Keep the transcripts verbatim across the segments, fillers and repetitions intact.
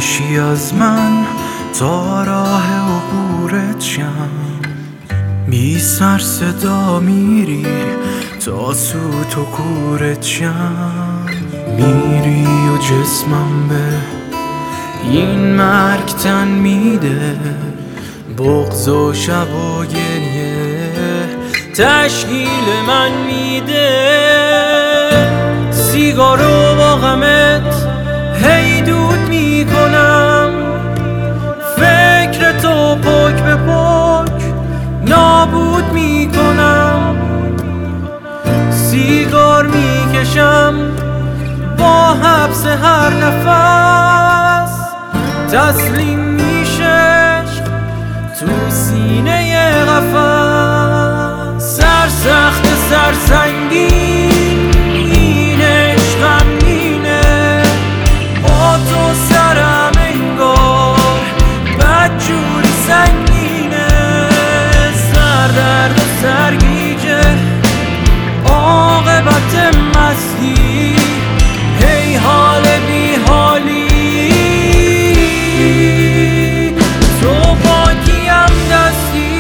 میشی از من تا راه عبورت شم، بی سر صدا میری تا سوت و کورت شم. میری و جسمم به این مرگ تن میده، بغض و شب و گریه تشکیل من میده. سیگارو با غمت هی دود میکنم، فکر تو پک به پک نابود میکنم. سیگار میکشم با حبس هر نفس، تسلیم میشه تو سینه قفس. سرسخت سرسنگین این عشقم مینه، با تو سرم انگار بدجوری سنگینه. سردرد و سرگیجه عاقبت مستی، هی حال بی حالی تو پاکیم دستی.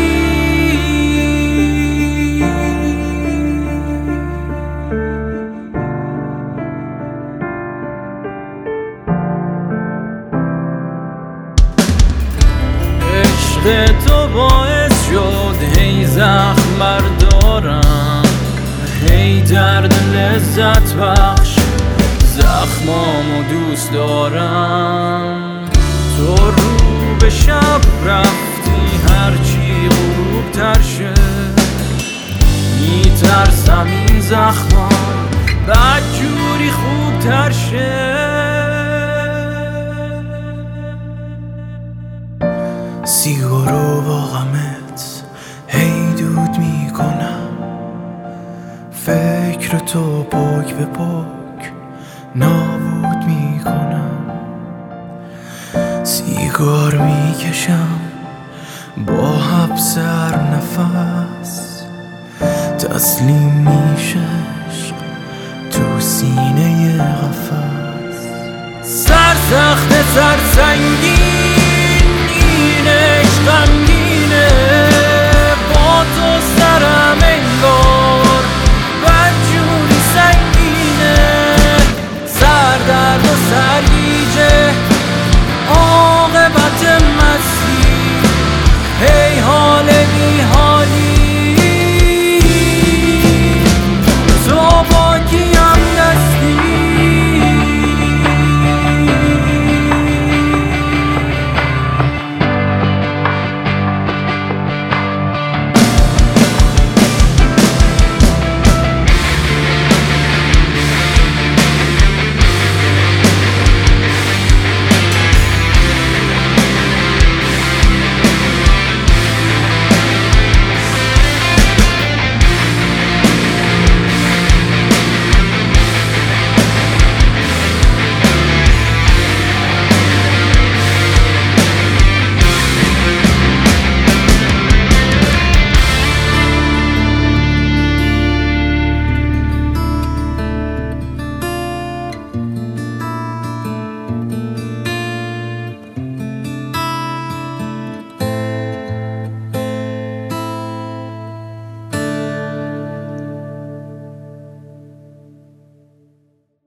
عشق تو باعث شد هی زخم بردارم، هی درد لذت بخش زخمامو دوست دارم. تو رو به شب رفتی هرچی غروب تر شه، میترسم این زخمام بدجوری خوب تر شه. سیگارو با غمت هی دود میکنم، فکر تو پاک به پاک نابود میکنم. سیگار میکشم با حبس هر نفس، تسلیم میشه عشق تو سینه قفس. سرسخت سرسنگی